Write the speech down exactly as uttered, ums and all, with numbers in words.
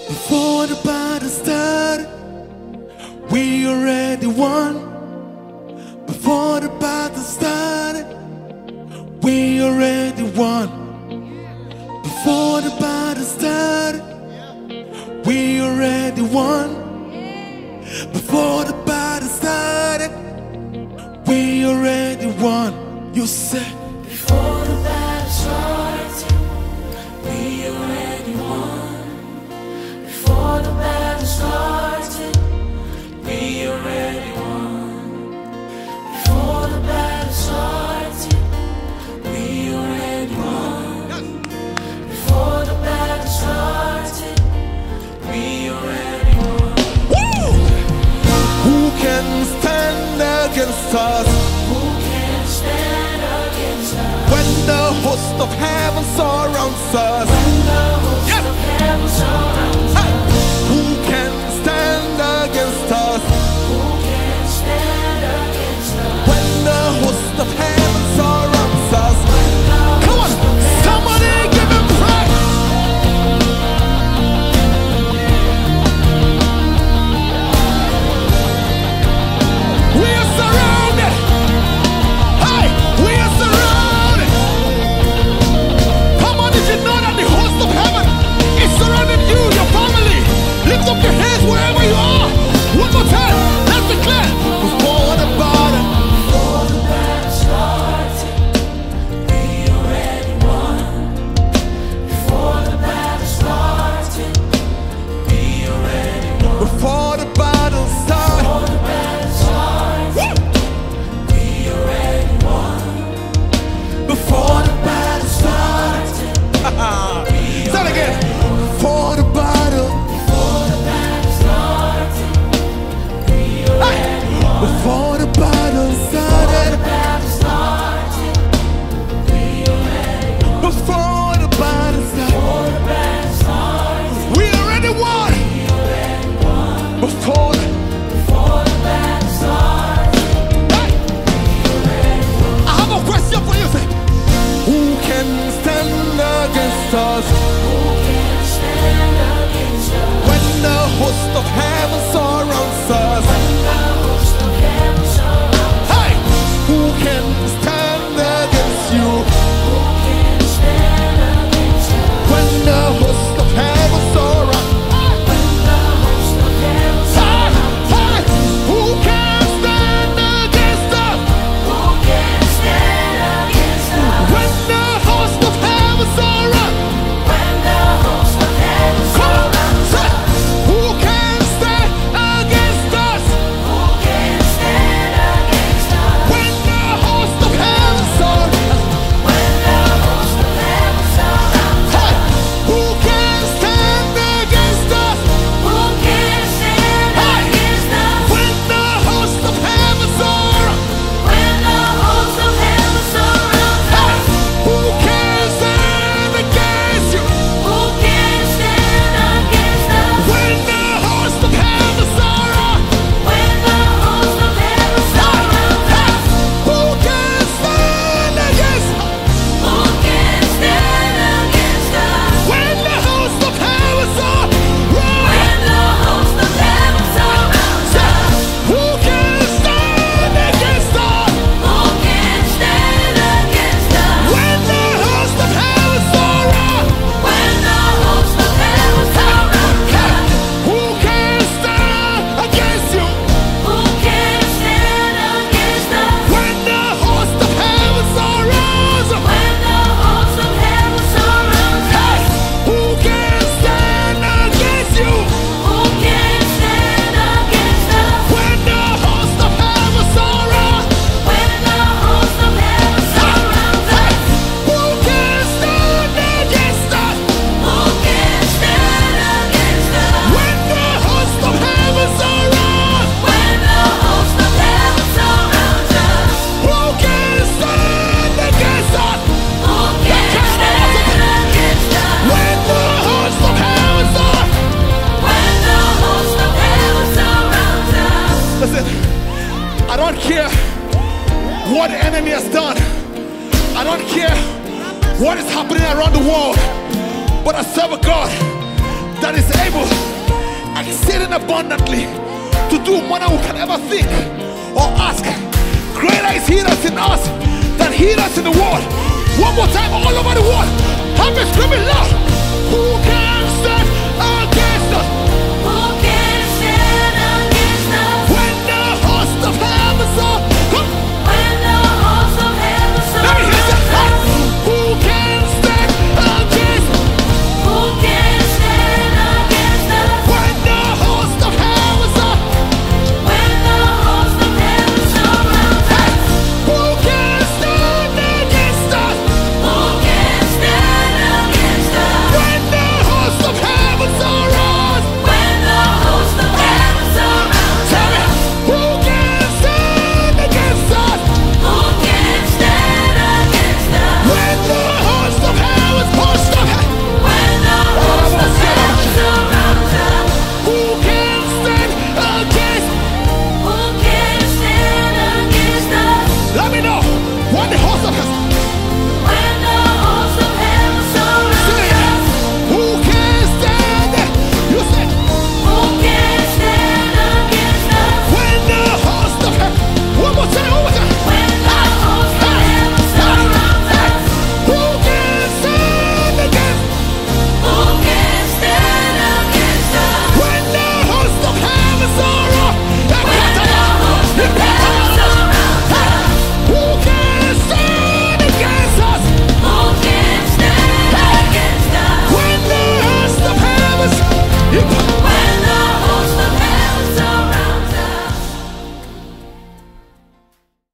Before the battle started, we already won. Before the battle started, we already won. Before the battle started, we already won. Before the battle started, we already won. You said, before the battle started, we already won. Before the battle started, we already won. Before the battle started, we already won. Before the battle started, we already won. Woo! Who can stand against us? Who can stand against us? When the host of heaven surrounds us. When the host Yes. of heaven surrounds Hey! us. Who can stand against us? Who can stand against us? When the host of heaven surrounds us. When the Come on, host of heaven somebody give him praise. We are surrounded. Hey, we are surrounded. Come on, did you know that the host of heaven is surrounding you, your family? Lift up your hands wherever you are. One more time. Let's declare. Before the battle. Before the battle started, we already won. Before the battle started, we already won. Before the battle started. Before the battle started, we already won. Before the Battle started, Say it again. Before the battle. before the battle started, we already won. Before the battle Before started. the battle started, we already won. Before the battle started. Before the battle started, We already won. we already won. Before the Before the battle started, Hey! I have a question for you. Say, who can stand against us who can stand against us? when the host of heaven surrounds us? When the host of heaven surrounds us, Hey! Who can stand against you who can stand against us? when the host of heaven surrounds us? When the host of heaven Hey! surrounds us, Hey! Who can stand against us who can stand against us? when the host of heaven surrounds? When the host of heaven Come on, surrounds say, us, who can stand against us who can stand against us? when the host of heaven surrounds? When the host of heaven surrounds us, Hey! Who can stand against us who can stand against us? when the host of heaven surrounds? When the host of heaven surrounds Hey! us, Who can stand against you who can stand against us? when the host of heaven surrounds? When the host of heaven surrounds us, Who can stand against us who can stand against us? when the host of heaven surrounds? When the host of heaven surrounds us, Who can stand against us who can stand against us? when the host of heaven surrounds? When the host of heaven surrounds us, Who can stand against you who can stand against us? when the host of heaven surrounds? When the host of heaven surrounds us, Who can stand against you who can stand against us? when the host of heaven surrounds? When the host of heaven surrounds us, Who can stand against us who can stand against us? when the host of heaven surrounds? When the host of heaven surrounds us, Who can stand against us who can stand against us? when the host of heaven surrounds? When the host of heaven surrounds us, Listen, I don't care what the enemy has done. I don't care what is happening around the world. But I serve a God that is able, exceeding abundantly, to do more than we can ever think or ask. Greater is he that's in us than he that's in the world. One more time, all over the world. Have me screaming loud. Who can stand against us?